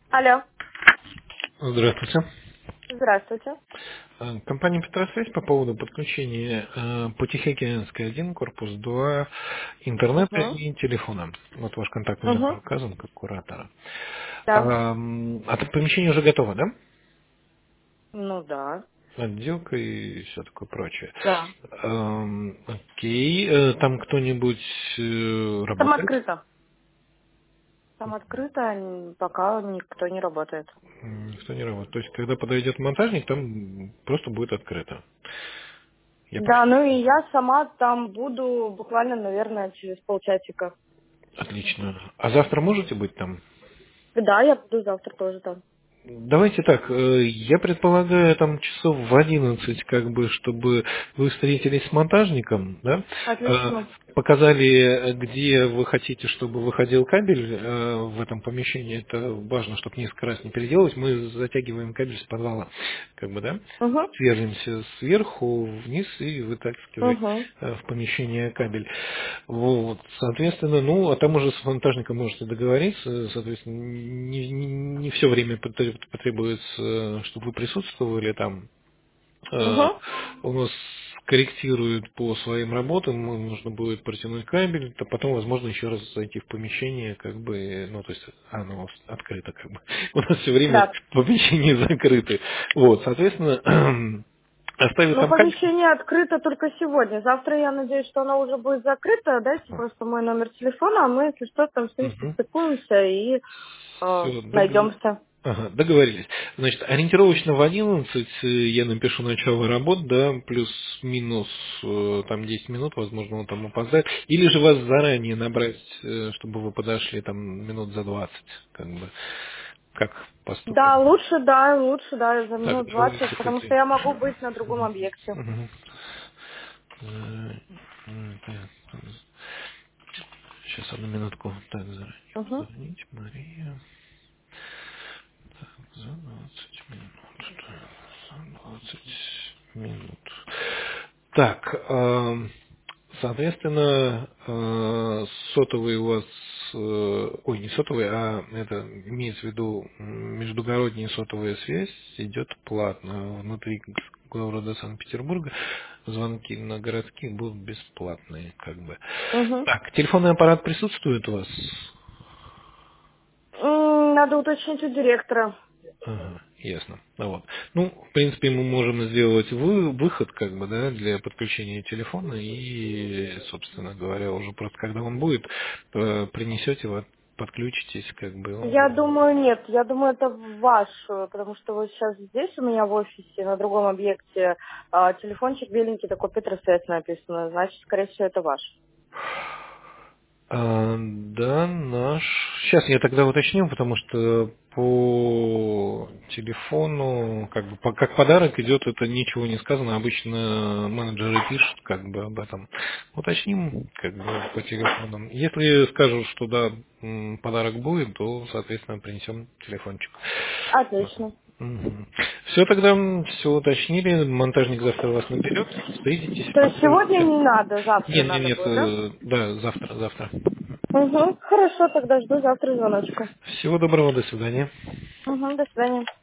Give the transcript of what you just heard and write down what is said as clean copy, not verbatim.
Алло. Здравствуйте. Здравствуйте. Компания «Петросвязь» по поводу подключения Путихекинской 1, корпус 2, интернета Угу. и телефона. Вот ваш контактный Угу. номер указан как куратора. Да. Помещение уже готово, да? Ну да. Отделка и все такое прочее. Да. Окей. Там кто-нибудь Там работает? открыто. Там открыто, пока никто не работает. Никто не работает. То есть, когда подойдет монтажник, там просто будет открыто. Я Да, правильно ну и понял? я сама там буду буквально, наверное, через полчасика. Отлично. А завтра можете быть там? Да, я буду завтра тоже там. Давайте так, я предполагаю, там часов в 11, как бы, чтобы вы встретились с монтажником, да, Отлично. показали, где вы хотите, чтобы выходил кабель в этом помещении. Это важно, чтобы несколько раз не переделывать. Мы затягиваем кабель с подвала, как бы, да, Угу. свяжемся сверху вниз и вытаскиваем Угу. в помещение кабель. Вот, соответственно, ну, а там уже с монтажником можете договориться, соответственно, не все время потребуется, чтобы вы присутствовали там. Э, Угу. У нас корректируют по своим работам, нужно будет протянуть кабель, то потом, возможно, еще раз зайти в помещение, как бы, ну, то есть оно открыто, как бы. У нас все время Да. помещения закрыты. Вот, соответственно, оставив Ну, там кабель. помещение открыто только сегодня. Завтра я надеюсь, что оно уже будет закрыто. Дайте просто мой номер телефона, а мы, если что, там с ним Мгм. состыкуемся и Все, найдемся. договорились. Значит, ориентировочно в 11 я напишу начало работ, да, плюс-минус там 10 минут, возможно, он там опоздает. Или же вас заранее набрать, чтобы вы подошли там минут за 20, как бы, как поступим. Да, лучше, да, за Так, минут давайте 20, потому что я могу быть на другом объекте. Сейчас, одну минутку. Так, заранее Угу. позвонить, Мария. За 20 минут. За 20 минут. Так, соответственно, сотовый у вас, ой, не сотовый, а это имеется в виду междугородняя сотовая связь идет платно. Внутри города Санкт-Петербурга звонки на городские будут бесплатные, как бы. Угу. Так, телефонный аппарат присутствует у вас? Надо уточнить у директора. Ага, ясно. Ну, вот. Ну, в принципе, мы можем сделать выход, как бы, да, для подключения телефона и, собственно говоря, уже просто когда он будет, принесете его, подключитесь, как бы, Я он... думаю, нет, я думаю, это ваш, потому что вот сейчас здесь у меня в офисе, на другом объекте, телефончик беленький, такой Петросвязь написано, значит, скорее всего, это ваш. Да, наш. Сейчас я тогда уточню, потому что по телефону, как бы, как подарок идет, это ничего не сказано. Обычно менеджеры пишут, как бы, об этом. Уточним, как бы, по телефону. Если скажут, что да, подарок будет, то, соответственно, принесем телефончик. Отлично. Все, тогда все уточнили. Монтажник завтра вас наберет, встретитесь, То есть сегодня посмотрите. не надо, завтра Нет, нет, надо нет, будет, да? да, завтра. Угу. Хорошо, тогда жду завтра звоночка. Всего доброго, до свидания. Угу, до свидания.